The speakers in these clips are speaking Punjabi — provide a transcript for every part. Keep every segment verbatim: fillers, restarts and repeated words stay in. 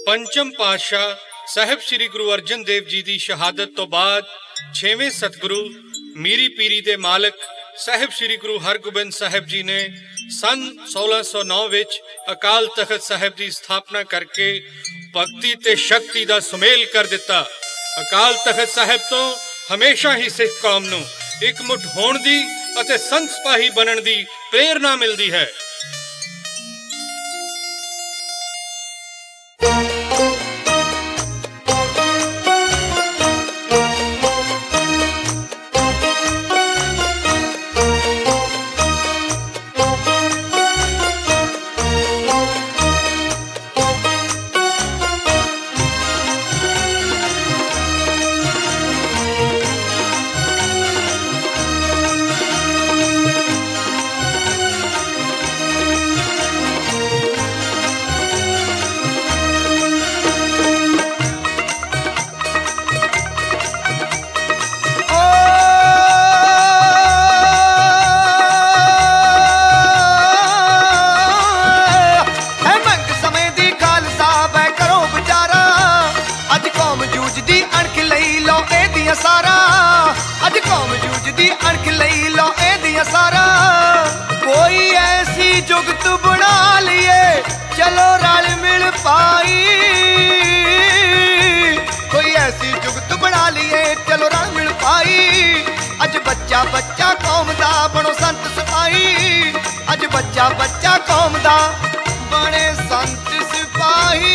ਪੰਚਮ ਪਾਤਸ਼ਾਹ ਸਾਹਿਬ ਸ੍ਰੀ ਗੁਰੂ ਅਰਜਨ ਦੇਵ ਜੀ ਦੀ ਸ਼ਹਾਦਤ ਤੋਂ ਬਾਅਦ ਛੇਵੇਂ ਸਤਿਗੁਰੂ ਮੀਰੀ ਪੀਰੀ ਦੇ ਮਾਲਕ ਸਾਹਿਬ ਸ੍ਰੀ ਗੁਰੂ ਹਰਗੋਬਿੰਦ ਸਾਹਿਬ ਜੀ ਨੇ ਸੰਨ ਸੋਲਾਂ ਸੌ ਨੌ ਵਿੱਚ ਅਕਾਲ ਤਖਤ ਸਾਹਿਬ ਦੀ ਸਥਾਪਨਾ ਕਰਕੇ ਭਗਤੀ ਤੇ ਸ਼ਕਤੀ ਦਾ ਸੁਮੇਲ ਕਰ ਦਿੱਤਾ। ਅਕਾਲ ਤਖਤ ਸਾਹਿਬ ਤੋਂ ਹਮੇਸ਼ਾ ਹੀ ਸਿੱਖ ਕੌਮ ਨੂੰ ਇਕਮੁੱਠ ਹੋਣ ਦੀ ਅਤੇ ਸੰਤ ਸਿਪਾਹੀ ਬਣਨ ਦੀ ਪ੍ਰੇਰਨਾ ਮਿਲਦੀ ਹੈ। ਬੱਚਾ ਕੌਮ ਦਾ ਬਣੋ ਸੰਤ ਸਿਪਾਹੀ, ਅੱਜ ਬੱਚਾ ਬੱਚਾ ਕੌਮ ਦਾ ਬਣੇ ਸੰਤ ਸਿਪਾਹੀ।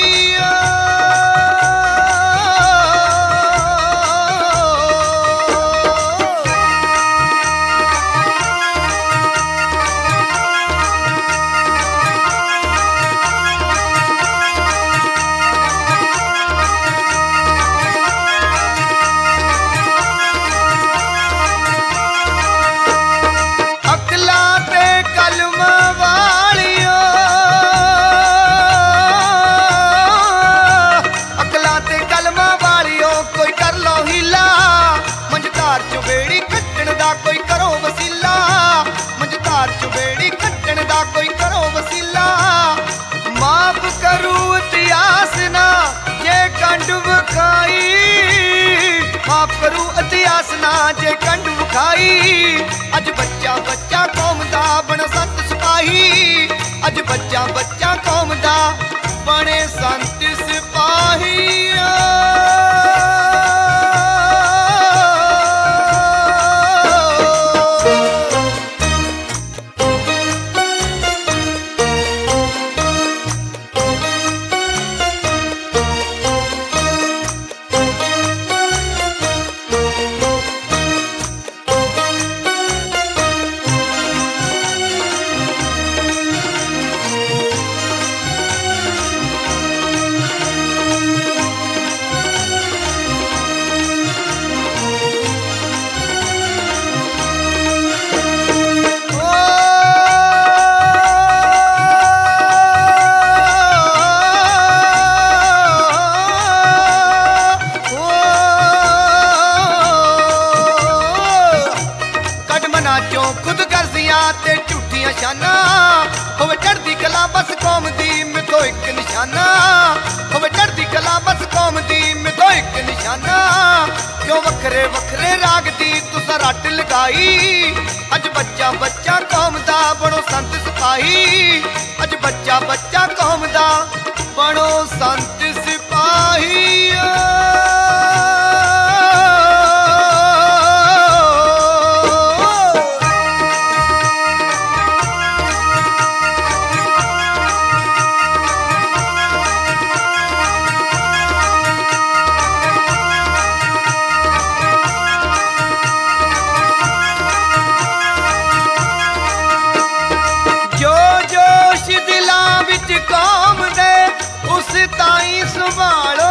ਜੇ ਕੰਡ ਵਿਖਾਈ, ਅੱਜ ਬੱਚਾ ਬੱਚਾ ਕੌਮ ਦਾ ਬਣੇ ਸੰਤ ਸਿਪਾਹੀ, ਅੱਜ ਬੱਚਾ ਬੱਚਾ ਕੌਮ ਦਾ ਬਣੇ ਸੰਤ ਸਿਪਾਹੀ। ਖੁਦ ਕਰਜ਼ੀਆਂ ਤੇ ਝੂਠੀਆਂ ਸ਼ਾਨਾਂ, ਹੋਵੇ ਚੜ੍ਹਦੀ ਕਲਾ ਬਸ ਕੌਮ ਦੀ ਮਿਥੋ ਇੱਕ ਨਿਸ਼ਾਨਾ, ਹੋਵੇ ਚੜ੍ਹਦੀ ਕਲਾ ਬਸ ਕੌਮ ਦੀ ਮਿਥੋ ਇੱਕ ਨਿਸ਼ਾਨਾ। ਕਿਉਂ ਵੱਖਰੇ ਵੱਖਰੇ ਰਾਗ ਦੀ ਤੁਸਾਂ ਰੱਟ ਲਗਾਈ, ਅੱਜ ਬੱਚਾ ਬੱਚਾ ਕੌਮ ਦਾ ਬਣੋ ਸੰਤ ਸਿਪਾਹੀ, ਅੱਜ ਬੱਚਾ ਬੱਚਾ ਕੌਮ ਦਾ ਬਣੋ ਸੰਤ ਸਿਪਾਹੀ। ਕੌਮ ਦੇ ਉਸ ਤਾਈਂ ਸੰਭਾਲੋ,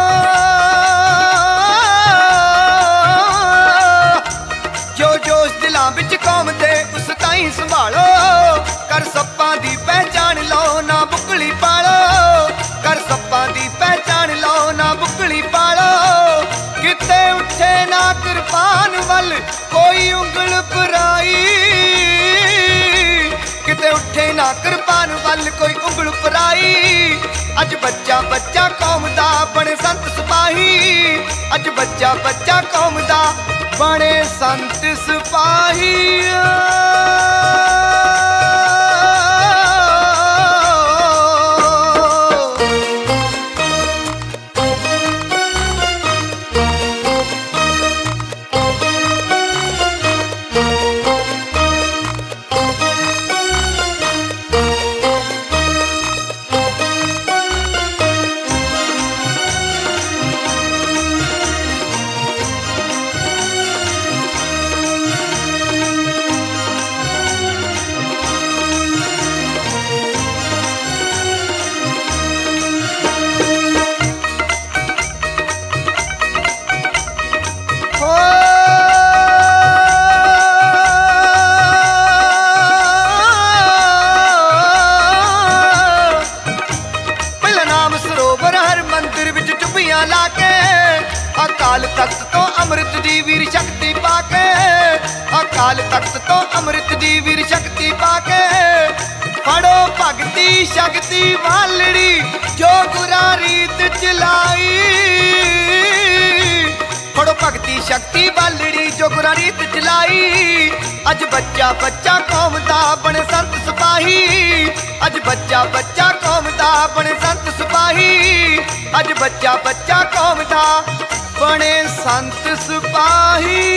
ਜੋ ਜੋਸ਼ ਦਿਲਾਂ ਵਿੱਚ ਕੌਮ ਦੇ ਉਸ ਤਾਈਂ ਸੰਭਾਲੋ। ਕਰ ਸੱਪਾਂ ਦੀ ਪਹਿਚਾਣ ਲਓ ਨਾ ਬੁੱਕਲੀ ਪਾਲੋ, ਕਰ ਸੱਪਾਂ ਦੀ ਪਹਿਚਾਣ ਲਓ ਨਾ ਬੁੱਕਲੀ ਪਾਲੋ। ਕਿਤੇ ਉੱਠੇ ਨਾ ਕਿਰਪਾਨ ਵੱਲ ਕੋਈ ਉਂਗਲ ਪਰਾਈ, ਕਿਤੇ ਉੱਠੇ ਨਾ ਕਿਰਪਾਨ ਵੱਲ ਕੋਈ ਉਂਗਲ ਪਰਾਈ। ਅੱਜ ਬੱਚਾ ਬੱਚਾ ਕੌਮ ਦਾ ਅੱਜ ਬੱਚਾ ਬੱਚਾ ਕੌਮ ਦਾ ਬਣੇ ਸੰਤ ਸਿਪਾਹੀ अकाल तख्त तो अमृत दी वीर शक्ति पाके अकाल तख्त तो अमृत दी वीर शक्ति पाके फड़ो भगती शक्ति वालड़ी जो गुरा रीत चलाई फड़ो भगती शक्ति वालड़ी जो गुरा रीत चलाई अज बच्चा बच्चा कौम दा बने संत सिपाही अज बच्चा बच्चा कौम दा बने संत सिपाही अज बच्चा बच्चा कौम दा बने संत सिपाही